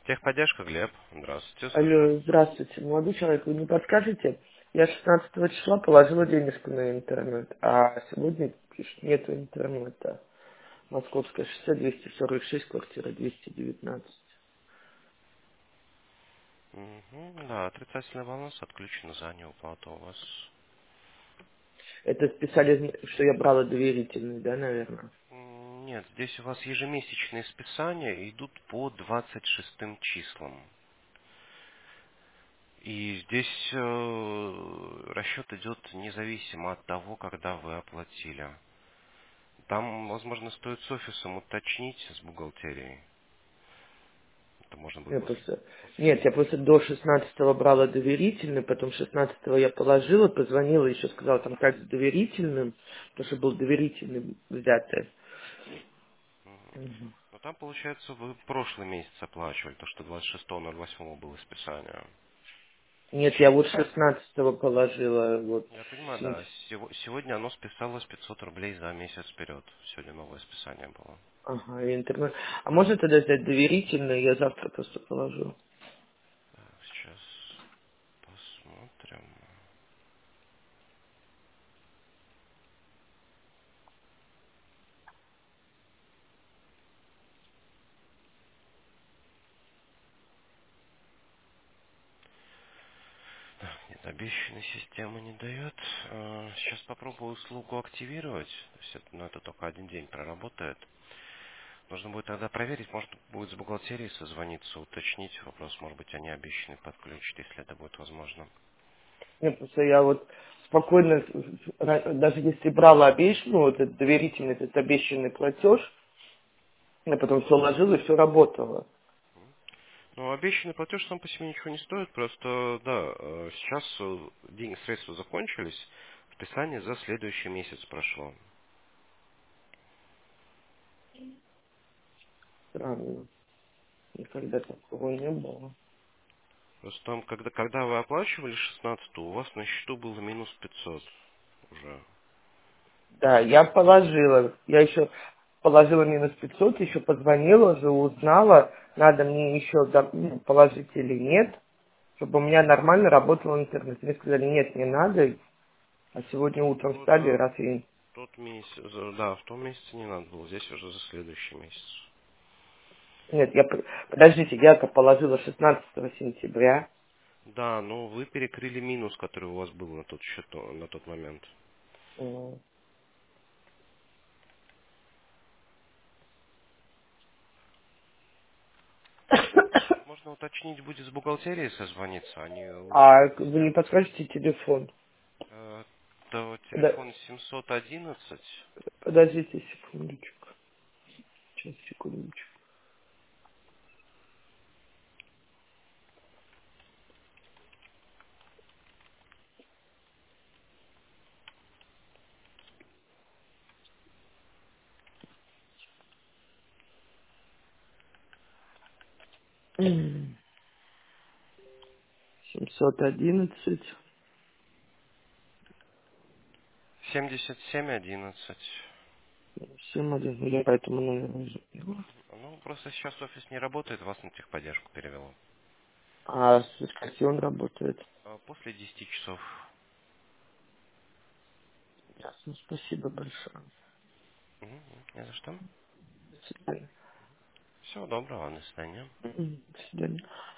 Техподдержка, Глеб. Здравствуйте, слушаю вас. Алло, здравствуйте, молодой человек, вы не подскажете? Я 16 числа положила денежку на интернет, а сегодня пишет, нету интернета. Московское шоссе, 246, квартира 219. Да, отрицательный баланс отключен за неуплату у вас. Это списали, что я брала доверительный, да, наверное? Нет, здесь у вас ежемесячные списания идут по 26 числам. И здесь расчет идет независимо от того, когда вы оплатили. Там, возможно, стоит с офисом уточнить с бухгалтерией. Это можно будет Я просто... после Нет, я денежных. просто до 16 брала доверительный, потом 16 я положила, позвонила, еще сказала, там как с доверительным, потому что был доверительный взятый. Мгм. Но там, получается, вы прошлый месяц оплачивали, то, что 26.08 было списание. Нет, я вот 16 положила, вот, Я понимаю, сентября. да. Сегодня оно списалось 500 рублей за месяц вперед. Сегодня новое списание было. Ага, и интернет. А можно тогда взять доверительный, я завтра просто положу. Так, сейчас посмотрим. Нет, обещанной система не дает. Сейчас попробую услугу активировать. То есть это, это только один день проработает. Нужно будет тогда проверить, может будет с бухгалтерией созвониться, уточнить вопрос. Может быть, они обещанный подключат, если это будет возможно. Нет, просто я вот спокойно, даже если брала обещанную, вот этот доверительный, этот обещанный платеж, я потом все ложила и все работало. Ну, обещанный платеж сам по себе ничего не стоит, просто, да, сейчас деньги, средства закончились, списание за следующий месяц прошло. Странно, никогда такого не было. Просто там, когда вы оплачивали 16, у вас на счету было минус 500 уже. Да, я положила, я еще положила минус 500, еще позвонила уже, узнала, надо мне еще положить или нет, чтобы у меня нормально работал интернет. Мне сказали, нет, не надо, а сегодня утром Ну, встали, это раз и... тот месяц, да, в том месяце не надо было, здесь уже за следующий месяц. Нет, подождите, я-то положила 16 сентября. Да, но вы перекрыли минус, который у вас был на тот счет, на тот момент. М. Можно уточнить, будет с бухгалтерией созвониться, они лучше А вы не объяснят. подскажете телефон? То Подо- телефон 711. Подождите секундочку. Сейчас, секундочку. 711. 7711. 71. Я по этому номеру не забила. Ну, просто сейчас офис не работает, вас на техподдержку перевело. А с скольки он работает? После 10 часов. Ясно, спасибо большое. Мгм, не за что. До свидания. Всего доброго, до свидания. До свидания.